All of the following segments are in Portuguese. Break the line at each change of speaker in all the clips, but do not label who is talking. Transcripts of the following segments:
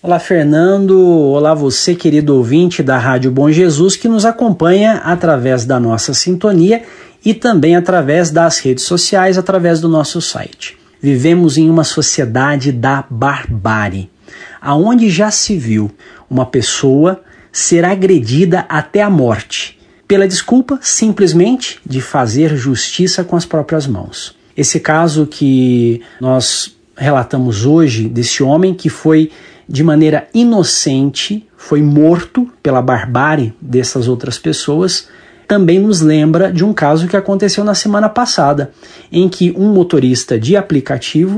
Olá, Fernando. Olá, você, querido ouvinte da Rádio Bom Jesus, que nos acompanha através da nossa sintonia e também através das redes sociais, através do nosso site. Vivemos em uma sociedade da barbárie, aonde já se viu uma pessoa ser agredida até a morte, pela desculpa simplesmente de fazer justiça com as próprias mãos. Esse caso que nós relatamos hoje, desse homem que foi de maneira inocente, foi morto pela barbárie dessas outras pessoas, também nos lembra de um caso que aconteceu na semana passada, em que um motorista de aplicativo,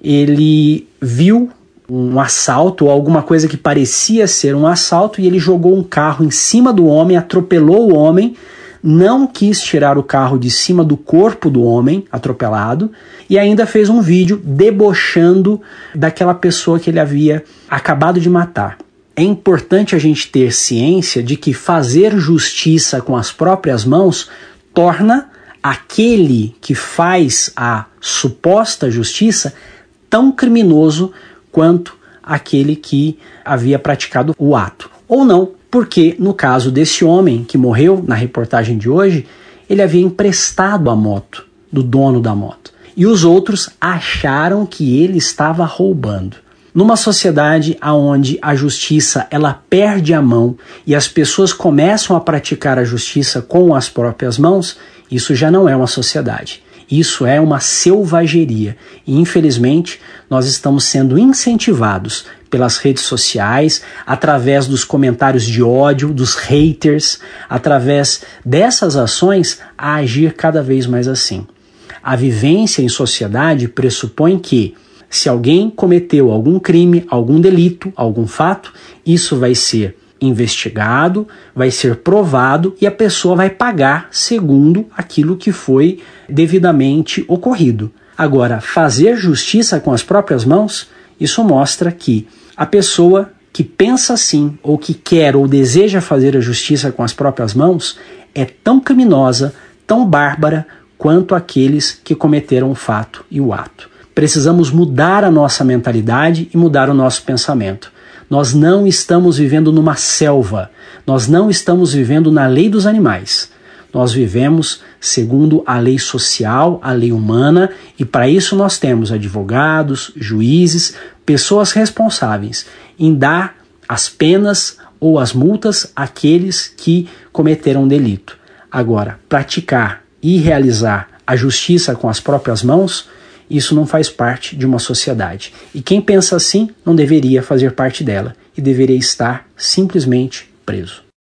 ele viu um assalto ou alguma coisa que parecia ser um assalto e ele jogou um carro em cima do homem, atropelou o homem, não quis tirar o carro de cima do corpo do homem atropelado e ainda fez um vídeo debochando daquela pessoa que ele havia acabado de matar. É importante a gente ter ciência de que fazer justiça com as próprias mãos torna aquele que faz a suposta justiça tão criminoso quanto aquele que havia praticado o ato. Ou não, porque no caso desse homem que morreu na reportagem de hoje, ele havia emprestado a moto do dono da moto. E os outros acharam que ele estava roubando. Numa sociedade onde a justiça ela perde a mão e as pessoas começam a praticar a justiça com as próprias mãos, isso já não é uma sociedade. Isso é uma selvageria e, infelizmente, nós estamos sendo incentivados pelas redes sociais, através dos comentários de ódio, dos haters, através dessas ações, a agir cada vez mais assim. A vivência em sociedade pressupõe que, se alguém cometeu algum crime, algum delito, algum fato, isso vai ser investigado, vai ser provado e a pessoa vai pagar segundo aquilo que foi devidamente ocorrido. Agora, fazer justiça com as próprias mãos, isso mostra que a pessoa que pensa assim, ou que quer ou deseja fazer a justiça com as próprias mãos, é tão criminosa, tão bárbara, quanto aqueles que cometeram o fato e o ato. Precisamos mudar a nossa mentalidade e mudar o nosso pensamento. Nós não estamos vivendo numa selva, nós não estamos vivendo na lei dos animais. Nós vivemos segundo a lei social, a lei humana, e para isso nós temos advogados, juízes, pessoas responsáveis em dar as penas ou as multas àqueles que cometeram delito. Agora, praticar e realizar a justiça com as próprias mãos, isso não faz parte de uma sociedade. E quem pensa assim não deveria fazer parte dela e deveria estar simplesmente preso.